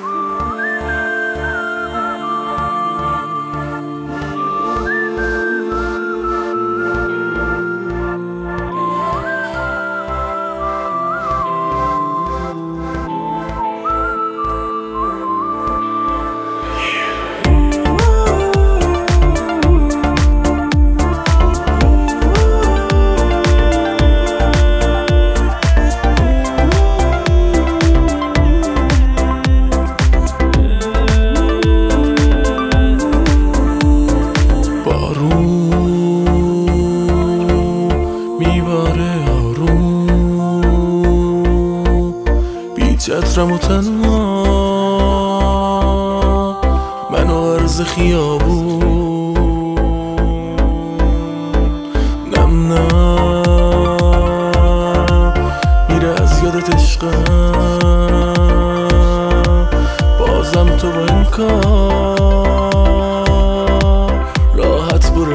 چترم و تنها منو عرض خیابون نم میره از یادت عشقم بازم تو با این کار راحت برو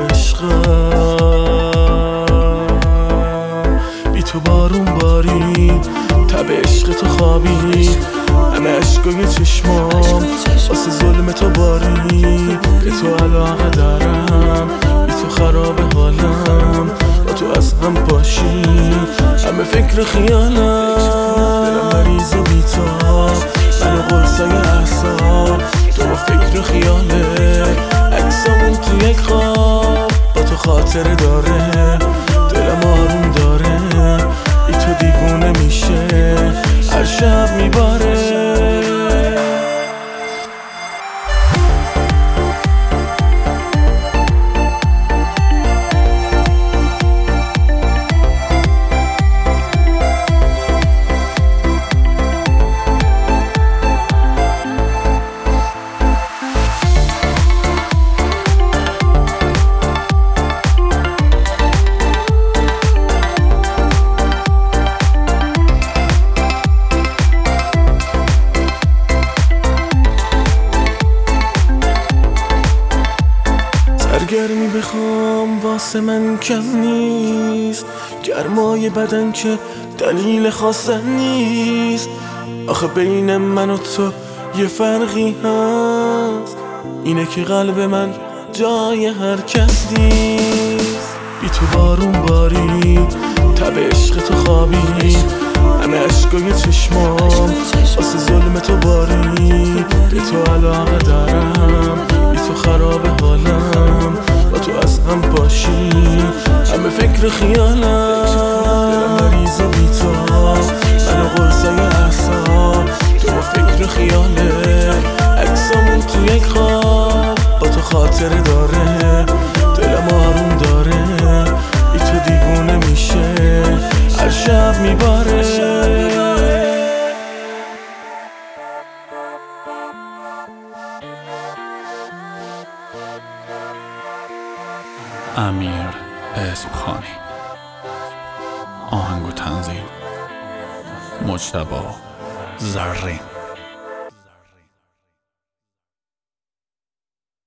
عشقم بی تو بارون بارید تب عشق تو خوابید همه عشقای چشمام واسه ظلم تو بارید به تو علاقه دارم بی تو خراب حالم با تو از هم پاشید همه فکر خیالم دلم مریض و بیتاب منو قرصای احساب تو با فکر خیاله عکسامون تو یک خواب با تو خاطره داره دلم آروم داره بی تو دیوونه میشه هر شب میباره گرمی بخوام واسه من کم نیست گرمای بدن که دلیل خواستن نیست آخه بین من و تو یه فرقی هست اینه که قلب من جای هر کس نیست بی تو بارون بارید تب عشق تو خوابید همه عشقای چشمام واسه ظلم تو بارید به تو علاقه دارم بی تو خراب حالم با تو از هم پاشید همه فکر خیالم دلم مریض و بیتاب منو قرصای احساب تو با فکر خیاله عکسامون تو یک خواب با تو خاطره داره دلم آروم داره بی تو دیوونه میشه هر شب میباره امیر اسمخانی آهنگ و تنظیم مجتبی زرین